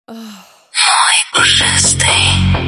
Мой пушистый.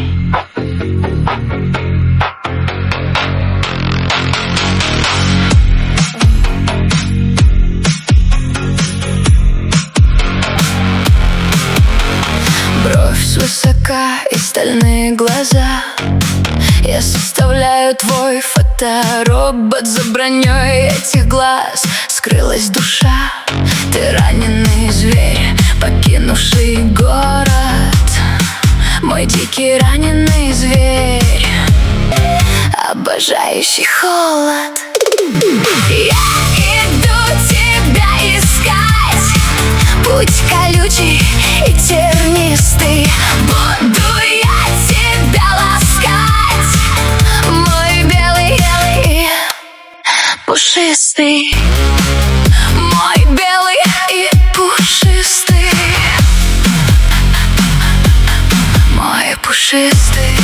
Бровь свысока и стальные глаза. Я составляю твой фоторобот. За броней этих глаз скрылась душа. Ты раненый зверь, покинувший город. Мой дикий раненый зверь, обожающий холод. Я иду тебя искать. Путь колючий и тернистый. Буду я тебя ласкать. Мой белый и пушистый. Мой белый и пушистый. Мой пушистый.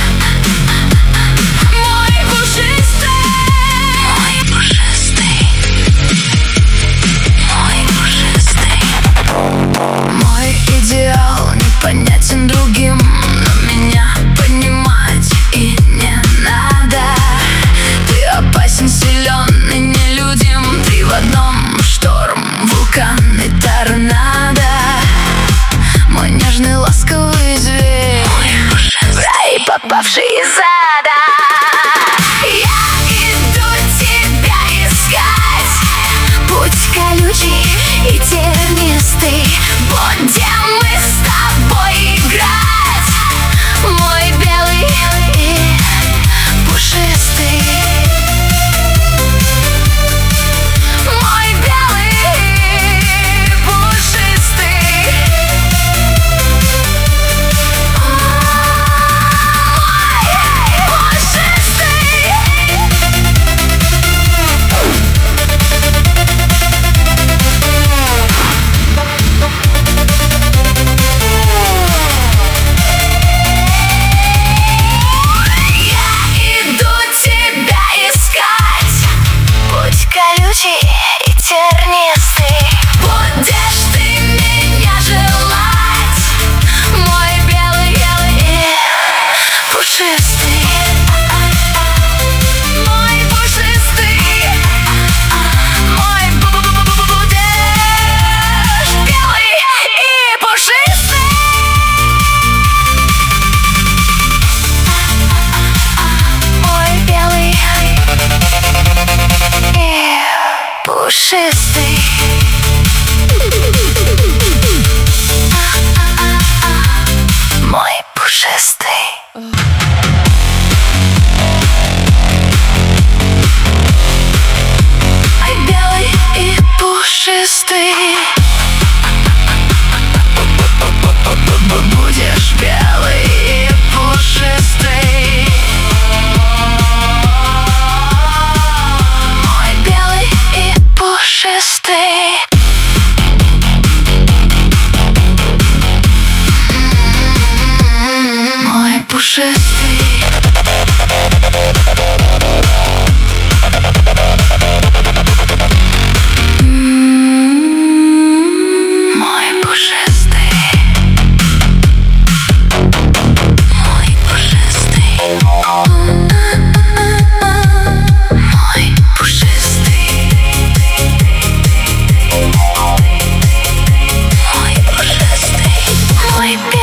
Мой пушистый. Мой пушистый. Мой пушистый. Мой идеал непонятен другим, но меня понимать и не надо. Ты опасен, силен и нелюдим. Три в одном: шторм, вулкан и торнадо. Мой нежный ласковый зверь, в рай попавший из ада. Я иду тебя искать. Путь колючий и тернистый. Будем мы с тобой играть. Мой белый и пушистый. Мой белый и пушистый. Колючий и тернистый. Будешь ты меня желать. Мой белый и пушистый. Мой пушистый. Мой будешь белый и пушистый. Мой белый пушистый. Мой пушистый. Мой белый и пушистый. Будешь белый и пушистый. Мой белый и пушистый. Мой пушистый. Мой пушистый. Мой пушистый. Мой пушистый. Мой пушистый. Мой